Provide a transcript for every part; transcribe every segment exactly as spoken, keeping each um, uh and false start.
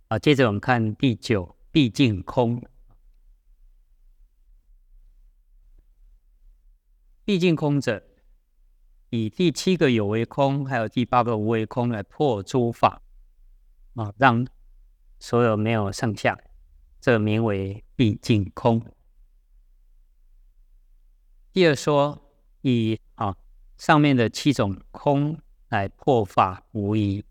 好，接着我们看第九，毕竟空。毕竟空者，以第七个有为空，还有第八个无为空来破诸法，啊，让所有没有剩下，这名为毕竟空。第二说，以啊上面的七种空来破法无疑。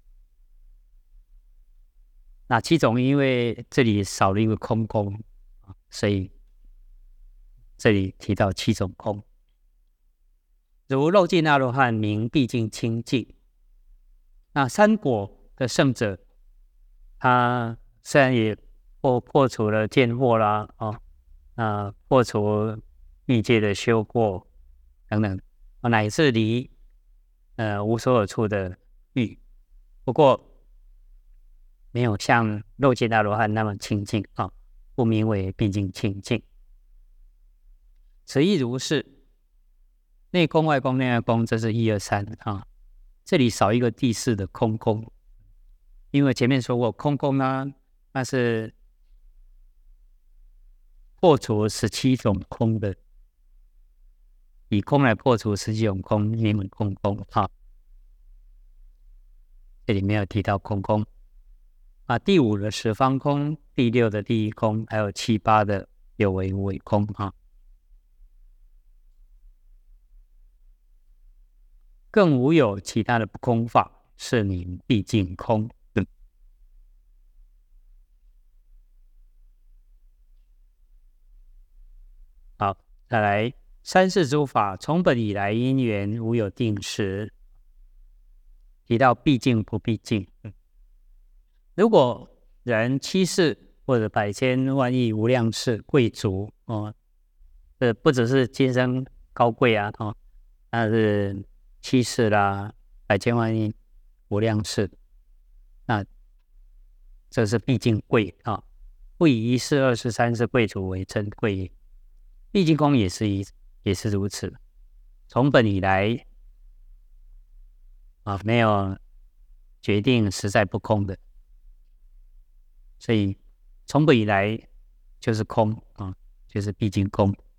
那七种因为这里少了一个空空，所以这里提到七种空。如漏尽阿罗汉名毕竟清净。那三果的圣者，他虽然也破破除了见惑啦，哦，那破除欲界的修过等等，乃至离呃无所有处的欲，不过没有像漏尽阿罗汉那么清净啊、哦，不名为毕竟清净。此亦如是。内空外空内外空，这是一二三啊。这里少一个第四的空空，因为前面说过空空呢，那是破除十七种空的，以空来破除十七种空，名为空空啊。这里没有提到空空啊。第五的十方空，第六的第一空，还有七八的有为无为空啊。更无有其他的不空法，是名毕竟空。嗯、好，再来三世诸法从本以来因缘无有定时，提到毕竟不毕竟。嗯、如果人七世或者百千万亿无量世贵族哦，这不只是今生高贵啊哦，那是七世啦，百千万亿无量世，那这是毕竟贵啊、哦，不以一世、二世、三世贵族为珍贵。毕竟空也是一也是如此，从本以来啊，没有决定实在不空的，所以从本以来就是空啊，就是毕竟空。